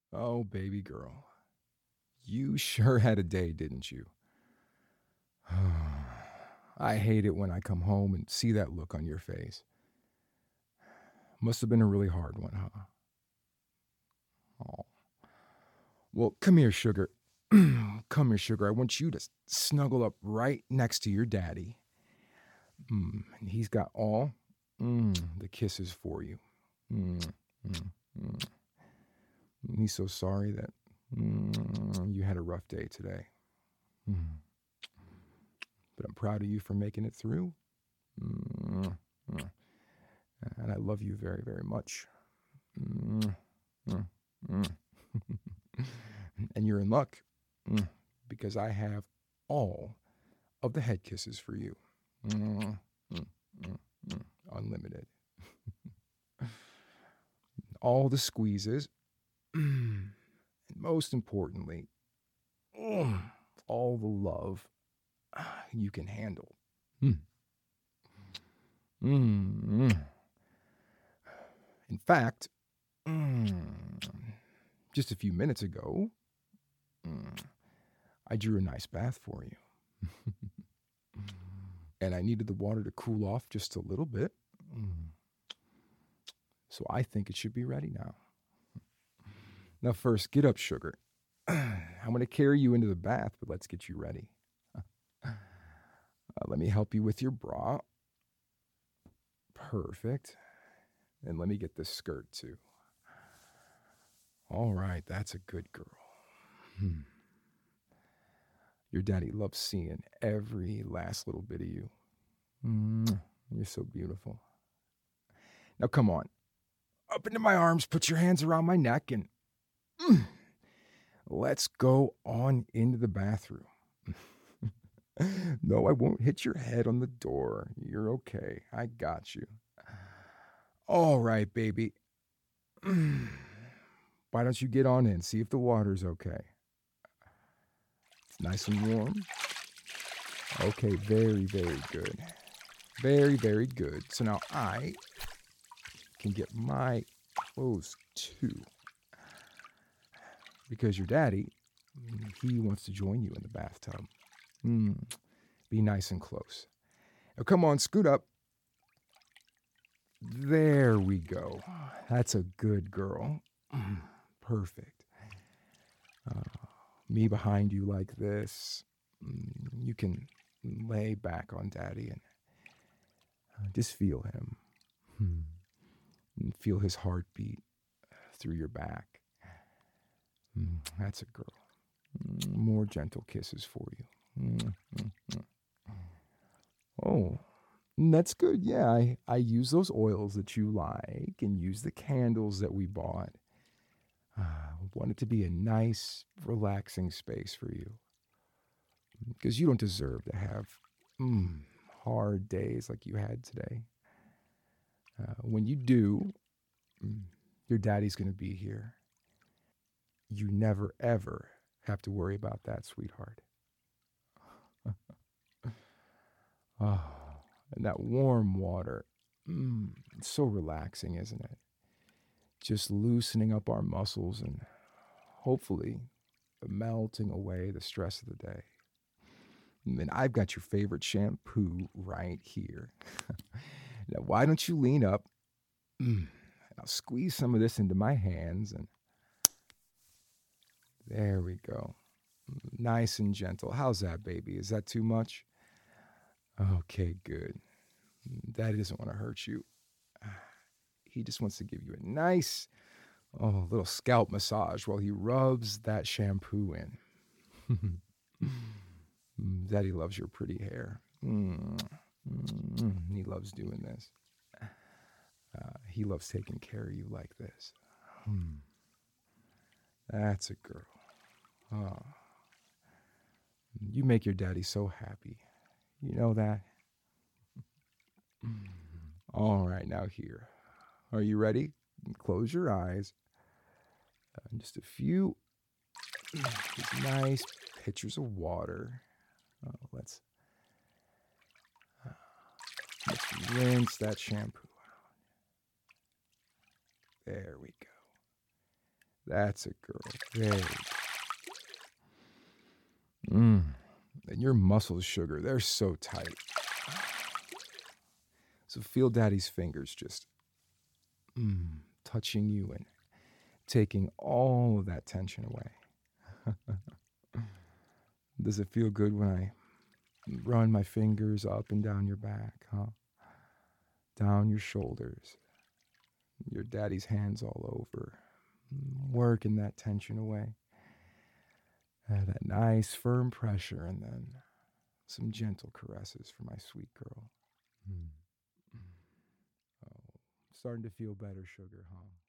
Oh, baby girl. You sure had a day, didn't you? I hate it when I come home and see that look on your face. Must have been a really hard one, huh? Oh. Well, come here, sugar. Come here, sugar. I want you to snuggle up right next to your daddy. And he's got all the kisses for you. Mm, mm, mm. He's so sorry that you had a rough day today. Mm. But I'm proud of you for making it through. Mm, mm. And I love you very, very much. Mm, mm, mm. And you're in luck because I have all of the head kisses for you. Mm, mm, mm, mm. Unlimited. All the squeezes. And most importantly, all the love you can handle. Mm. Mm. In fact, just a few minutes ago, I drew a nice bath for you. And I needed the water to cool off just a little bit. So I think it should be ready now. Now, first, get up, sugar. I'm going to carry you into the bath, but let's get you ready. Let me help you with your bra. Perfect. And let me get this skirt too. All right, that's a good girl. Your daddy loves seeing every last little bit of you. You're so beautiful. Now, come on. Up into my arms, put your hands around my neck, and let's go on into the bathroom. No, I won't hit your head on the door. You're okay. I got you. All right, baby. Why don't you get on in, see if the water's okay? It's nice and warm. Okay, very, very good. Very, very good. So now I can get my clothes too. Because your daddy, he wants to join you in the bathtub. Be nice and close. Now come on, scoot up. There we go. That's a good girl. Perfect. Me behind you like this. You can lay back on daddy and just feel him. And feel his heartbeat through your back. That's a girl. More gentle kisses for you. Oh, that's good. Yeah, I use those oils that you like and use the candles that we bought. Want it to be a nice, relaxing space for you. Because you don't deserve to have hard days like you had today. When you do, your daddy's going to be here. You never, ever have to worry about that, sweetheart. Oh, and that warm water. It's so relaxing, isn't it? Just loosening up our muscles and hopefully melting away the stress of the day. And I've got your favorite shampoo right here. Now, why don't you lean up? I'll squeeze some of this into my hands, and there we go. Nice and gentle. How's that, baby? Is that too much? Okay, good. Daddy doesn't want to hurt you. He just wants to give you a nice little scalp massage while he rubs that shampoo in. Daddy loves your pretty hair. He loves doing this. He loves taking care of you like this. That's a girl. Oh. You make your daddy so happy. You know that? All right, now here. Are you ready? Close your eyes. Just a few nice pitchers of water. Let's rinse that shampoo out. There we go. That's a girl. Very. Mm. And your muscles, sugar, they're so tight. So feel daddy's fingers just touching you and taking all of that tension away. Does it feel good when I run my fingers up and down your back, huh? Down your shoulders, your daddy's hands all over, working that tension away. That nice firm pressure, and then some gentle caresses for my sweet girl. Oh, starting to feel better, sugar, huh?